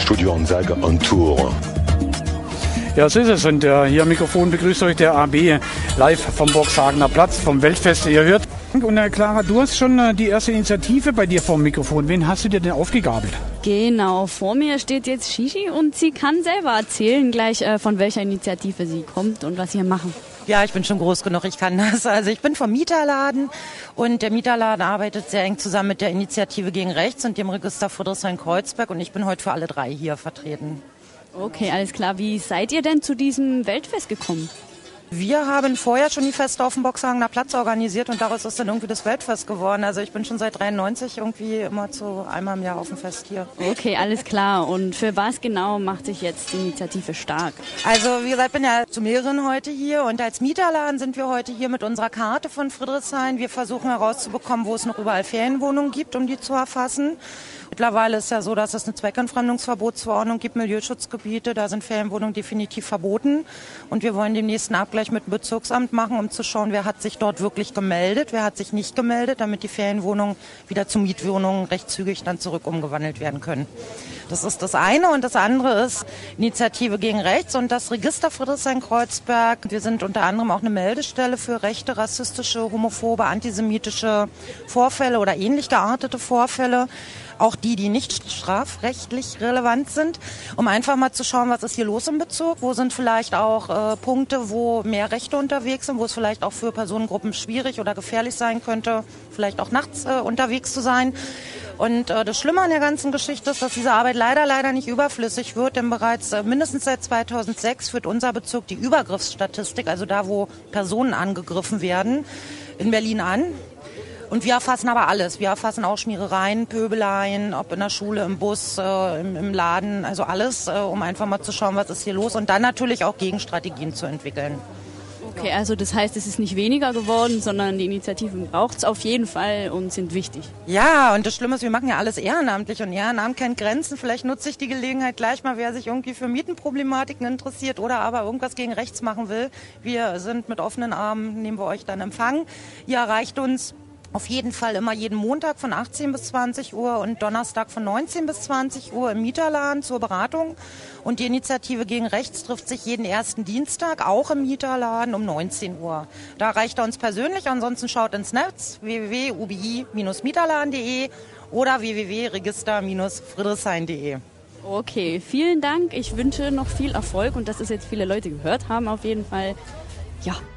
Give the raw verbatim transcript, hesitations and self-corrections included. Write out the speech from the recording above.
Studio Anzeige on Tour. Ja, so ist es. Und äh, hier am Mikrofon begrüßt euch der A B live vom Boxhagener Platz, vom Weltfest. Ihr hört. Und äh, Clara, du hast schon äh, die erste Initiative bei dir vor dem Mikrofon. Wen hast du dir denn aufgegabelt? Genau, vor mir steht jetzt Shishi und sie kann selber erzählen gleich, äh, von welcher Initiative sie kommt und was sie hier machen. Ja, ich bin schon groß genug, ich kann das. Also ich bin vom Mieterladen und der Mieterladen arbeitet sehr eng zusammen mit der Initiative gegen Rechts und dem Register Friedrichshain-Kreuzberg und ich bin heute für alle drei hier vertreten. Okay, alles klar. Wie seid ihr denn zu diesem Weltfest gekommen? Wir haben vorher schon die Feste auf dem Boxhagener Platz organisiert und daraus ist dann irgendwie das Weltfest geworden. Also ich bin schon seit dreiundneunzig irgendwie immer zu einmal im Jahr auf dem Fest hier. Okay, alles klar. Und für was genau macht sich jetzt die Initiative stark? Also wie gesagt, ich bin ja zu mehreren heute hier und als Mieterladen sind wir heute hier mit unserer Karte von Friedrichshain. Wir versuchen herauszubekommen, wo es noch überall Ferienwohnungen gibt, um die zu erfassen. Mittlerweile ist ja so, dass es eine Zweckentfremdungsverbotsverordnung gibt, Milieuschutzgebiete, da sind Ferienwohnungen definitiv verboten. Und wir wollen den nächsten Abgleich mit dem Bezirksamt machen, um zu schauen, wer hat sich dort wirklich gemeldet, wer hat sich nicht gemeldet, damit die Ferienwohnungen wieder zu Mietwohnungen recht zügig dann zurück umgewandelt werden können. Das ist das eine. Und das andere ist Initiative gegen Rechts und das Register Friedrichshain-Kreuzberg. Wir sind unter anderem auch eine Meldestelle für rechte, rassistische, homophobe, antisemitische Vorfälle oder ähnlich geartete Vorfälle. Auch die, die nicht strafrechtlich relevant sind, um einfach mal zu schauen, was ist hier los im Bezirk, wo sind vielleicht auch äh, Punkte, wo mehr Rechte unterwegs sind, wo es vielleicht auch für Personengruppen schwierig oder gefährlich sein könnte, vielleicht auch nachts äh, unterwegs zu sein. Und äh, das Schlimme an der ganzen Geschichte ist, dass diese Arbeit leider, leider nicht überflüssig wird, denn bereits äh, mindestens seit zweitausendsechs führt unser Bezirk die Übergriffsstatistik, also da, wo Personen angegriffen werden, in Berlin an. Und wir erfassen aber alles. Wir erfassen auch Schmierereien, Pöbeleien, ob in der Schule, im Bus, äh, im, im Laden, also alles, äh, um einfach mal zu schauen, was ist hier los und dann natürlich auch Gegenstrategien zu entwickeln. Okay, also das heißt, es ist nicht weniger geworden, sondern die Initiativen braucht es auf jeden Fall und sind wichtig. Ja, und das Schlimme ist, wir machen ja alles ehrenamtlich und Ehrenamt kennt Grenzen. Vielleicht nutze ich die Gelegenheit gleich mal, wer sich irgendwie für Mietenproblematiken interessiert oder aber irgendwas gegen rechts machen will. Wir sind mit offenen Armen, nehmen wir euch dann Empfang. Ihr erreicht uns auf jeden Fall immer jeden Montag von achtzehn bis zwanzig Uhr und Donnerstag von neunzehn bis zwanzig Uhr im Mieterladen zur Beratung. Und die Initiative gegen Rechts trifft sich jeden ersten Dienstag, auch im Mieterladen um neunzehn Uhr. Da erreicht er uns persönlich, ansonsten schaut ins Netz w w w punkt u b i Bindestrich mieterladen punkt de oder w w w punkt register Bindestrich friedrichshain punkt de. Okay, vielen Dank. Ich wünsche noch viel Erfolg und dass es jetzt viele Leute gehört haben auf jeden Fall. Ja.